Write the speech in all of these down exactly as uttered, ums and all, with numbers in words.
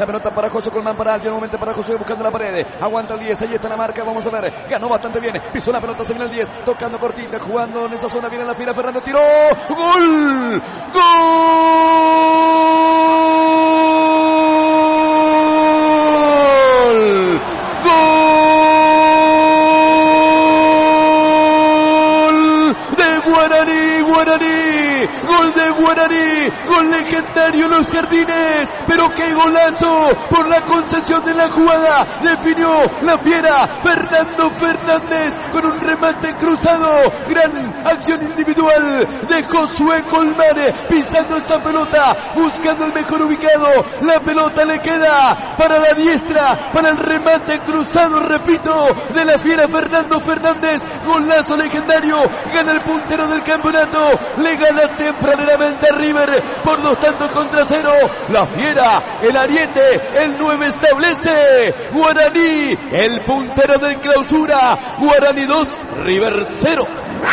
La pelota para José Colmán, para alguien, nuevamente para José buscando la pared. Aguanta el diez, ahí está la marca, vamos a ver. Ganó bastante bien, pisó la pelota, se viene el diez, tocando cortita, jugando en esa zona, viene la fila, Fernando tiró. ¡Gol! ¡Gol! ¡Gol! De Guaraní, Guaraní, gol de Guaraní, gol legendario en los Jardines, pero qué golazo por la concesión de la jugada, definió la fiera Fernando Fernández con un remate cruzado, gran acción individual de Josué Colmán, pisando esa pelota, buscando el mejor ubicado, la pelota le queda para la diestra, para el remate cruzado, repito, de la fiera Fernando Fernández, golazo legendario, gana el puntero del campeonato, le gana tempranamente a River por dos tantos contra cero, la fiera, el ariete, el nueve establece, Guaraní, el puntero del clausura, Guaraní dos, River cero.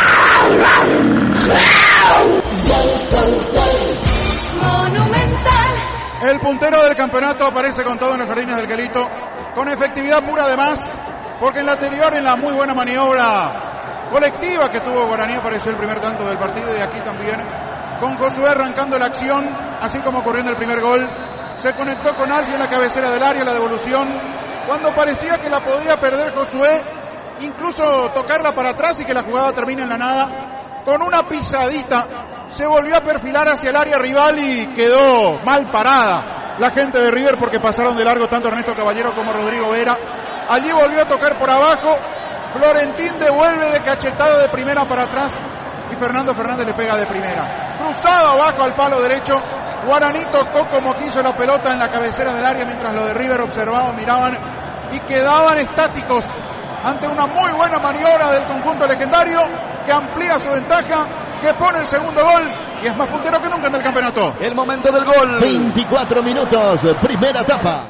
Monumental. El puntero del campeonato aparece con todo en los Jardines del Quelito, con efectividad pura además, porque en la anterior, en la muy buena maniobra colectiva que tuvo Guaraní, apareció el primer tanto del partido, y aquí también, con Josué arrancando la acción, así como corriendo el primer gol, se conectó con alguien en la cabecera del área, la devolución, cuando parecía que la podía perder Josué, incluso tocarla para atrás y que la jugada termine en la nada, con una pisadita, se volvió a perfilar hacia el área rival y quedó mal parada la gente de River, porque pasaron de largo tanto Ernesto Caballero como Rodrigo Vera. Allí volvió a tocar por abajo, Florentín devuelve de cachetado de primera para atrás y Fernando Fernández le pega de primera. Cruzado abajo al palo derecho, Guaraní tocó como quiso la pelota en la cabecera del área, mientras los de River observaban, miraban y quedaban estáticos ante una muy buena maniobra del conjunto legendario, que amplía su ventaja, que pone el segundo gol y es más puntero que nunca en el campeonato. El momento del gol. veinticuatro minutos, primera etapa.